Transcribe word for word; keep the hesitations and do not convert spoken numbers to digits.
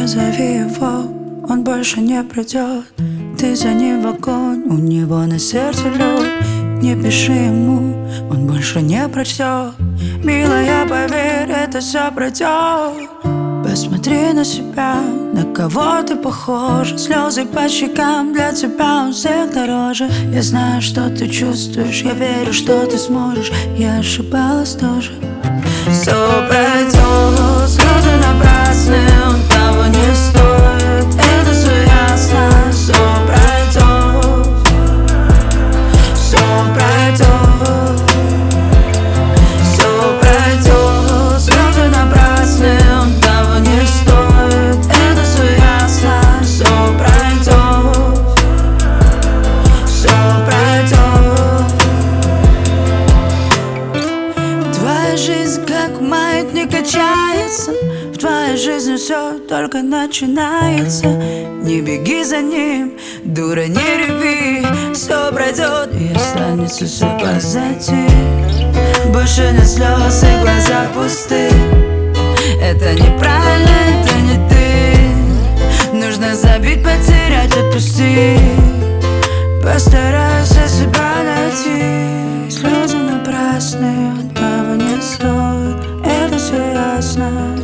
Не зови его, он больше не придет. Ты за ним в огонь, у него на сердце лед. Не пиши ему, он больше не прочтет. Милая, поверь, это все пройдет. Посмотри на себя, на кого ты похожа. Слезы по щекам, для тебя он всех дороже. Я знаю, что ты чувствуешь, я верю, что ты сможешь. Я ошибалась тоже. Все пройдет, слезы напрасны, он того не стоит. Это все ясно, все пройдет. Все пройдет. Все пройдет, слезы напрасны, он того не стоит. Это все ясно, все пройдет. Все пройдет. Твоя жизнь как маятник качается. В твоей жизни все только начинается. Не беги за ним, дура, не реви. Все пройдет и останется все позади. Больше нет слез и глаза пусты. Это неправильно, это не ты. Нужно забить, потерять, отпусти. Постарайся себя найти. Слезы напрасные, он того не стоит. Это все ясно.